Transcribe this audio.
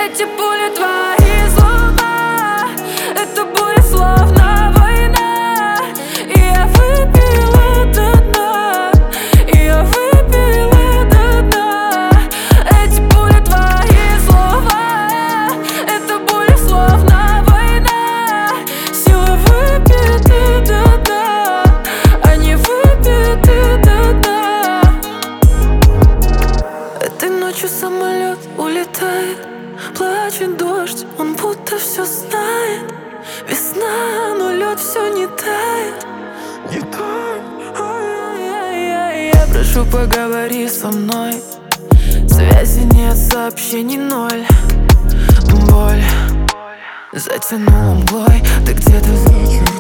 Эти пули твои слова, это буря словно война. И я выпила до дна, и я выпила до дна. Эти пули твои слова, это буря словно война. Сила выпиты до дна, они выпиты до дна. Этой ночью самолет улетает, плачет дождь, он будто все знает. Весна, но лед все не тает, не тает. Я прошу, поговори со мной. Связи нет, сообщений ноль. Боль затянула мглой, ты где-то за